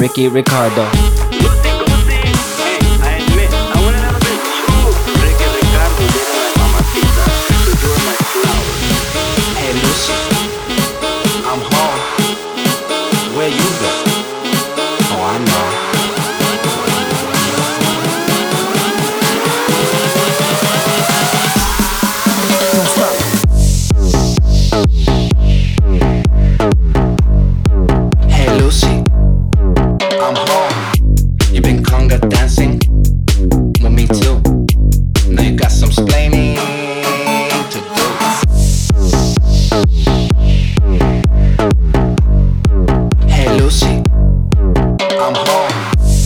Ricky Ricardo. Hey Lucy, I'm home. Where you been? Oh, I know. Don't stop. Hey Lucy, I'm home. You been conga dancing with me too. Now you got some splaining to do. Hey Lucy, I'm home.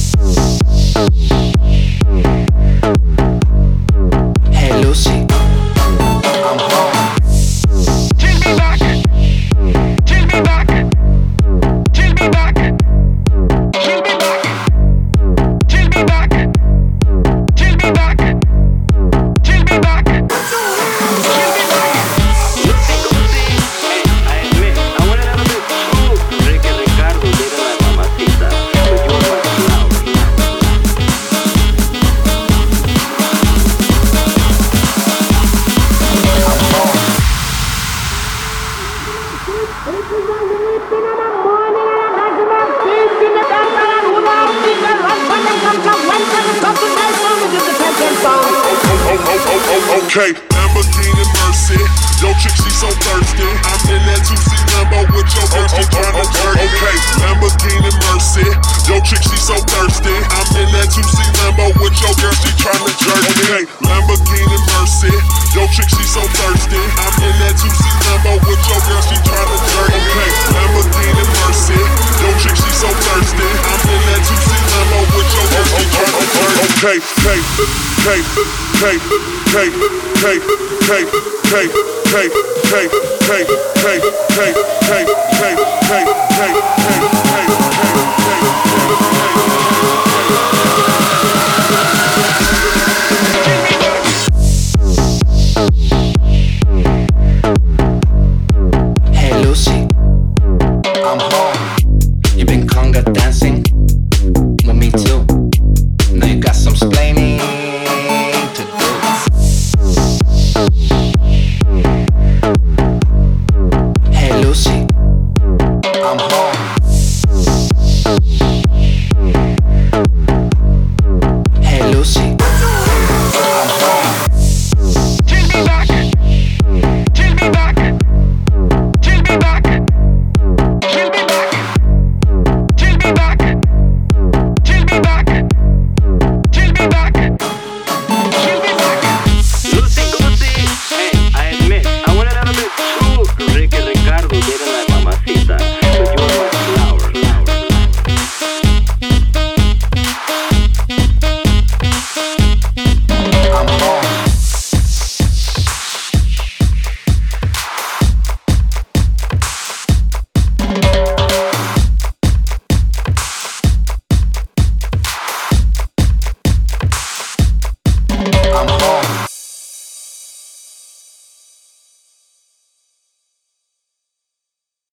Hey Lucy, I'm home. Take me back. Take me back. Take me back. Take me back. Take me back. Take me back. Take me back. Okay, Lamborghini Mercy. Yo, chick, she so thirsty. I'm in that 2C Lambo with your girl, she tryna jerk. Okay, Lamborghini Mercy. Yo, chick, she so thirsty. I'm in that 2C Lambo with your girl, she tryna jerk. Okay, Lamborghini Mercy. Yo, chick, she so thirsty. I'm in that 2C Lambo with your girl, she tryna jerk. Okay, Lamborghini Mercy. Yo, chick, she so thirsty. I'm in that 2C Lambo with your girl, she tryna jerk. Okay, okay, okay, okay, okay, okay, okay, okay, okay, okay, okay, okay, okay, okay, okay, okay, okay, okay.